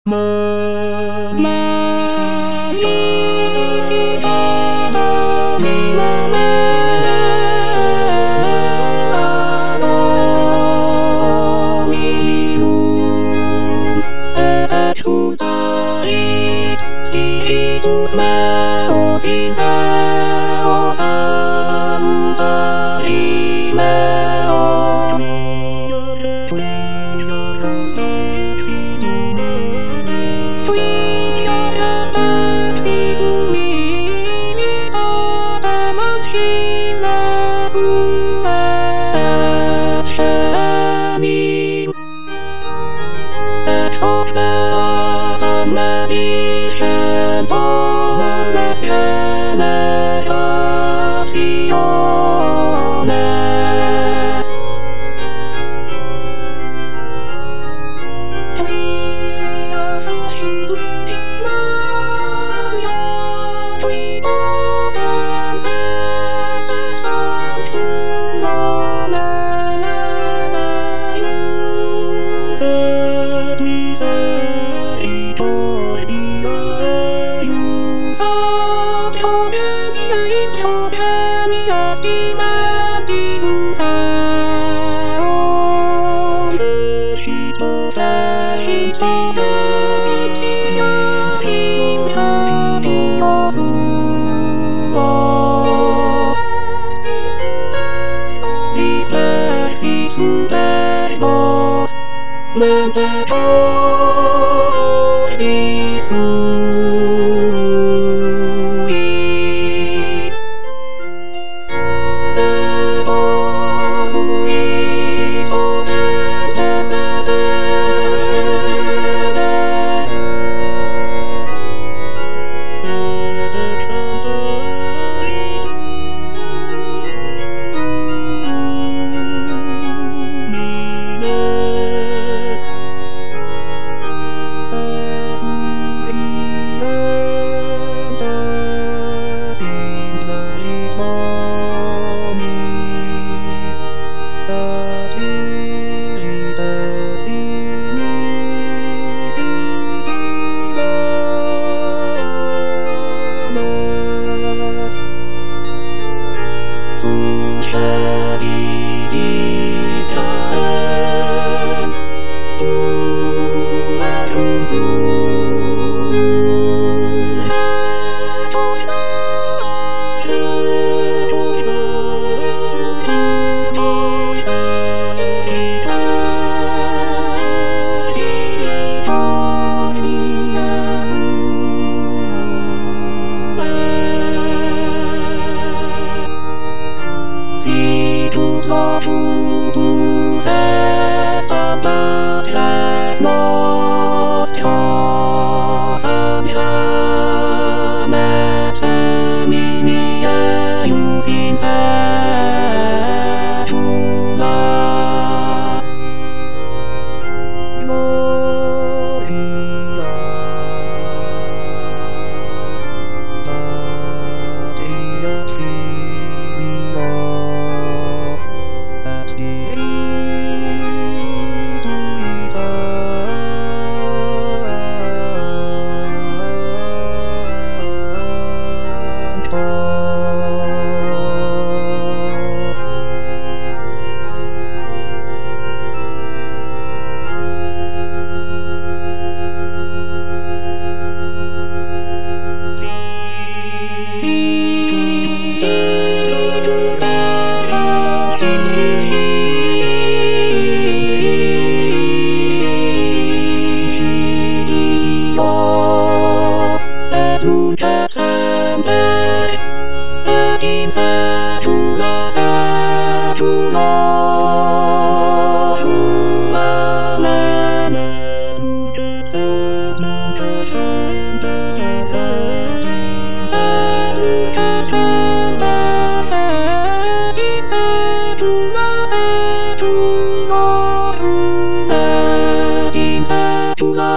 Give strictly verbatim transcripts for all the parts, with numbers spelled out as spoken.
Spiritus meus in Deo Sanctari meum. Quis exercitum mihi, quis exercitum mihi, totem Achilles et genium. Ex hoc beatam medicentur omnes generationes. Quia facit Maria, qui potens est sanctum nomen eius, et misericordia eius ad Eugenia in Eugenia stimendibus eum, fercito felicia vitia in Fabio suo. Dislexit superbos mente cordis sui. Devo suito mentes deserere, et exantari lumines. Resurrientes in verit momis, et virites dimis idivanes. Sucedit Israel, numerus sicut locutus est ab patres nostros Abraham et semini eius in saecula. Gloria Patri et Filio et Spiritui Sancto. Et nunc et semper, et in saecula saeculorum. Amen. Nunc et semper, nunc et semper, et in saecula saeculorum. Et in saecula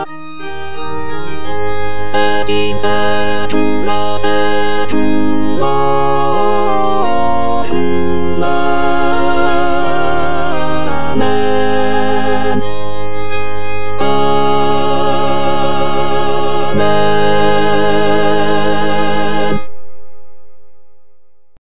et in saecula saeculorum. Amen. Amen. la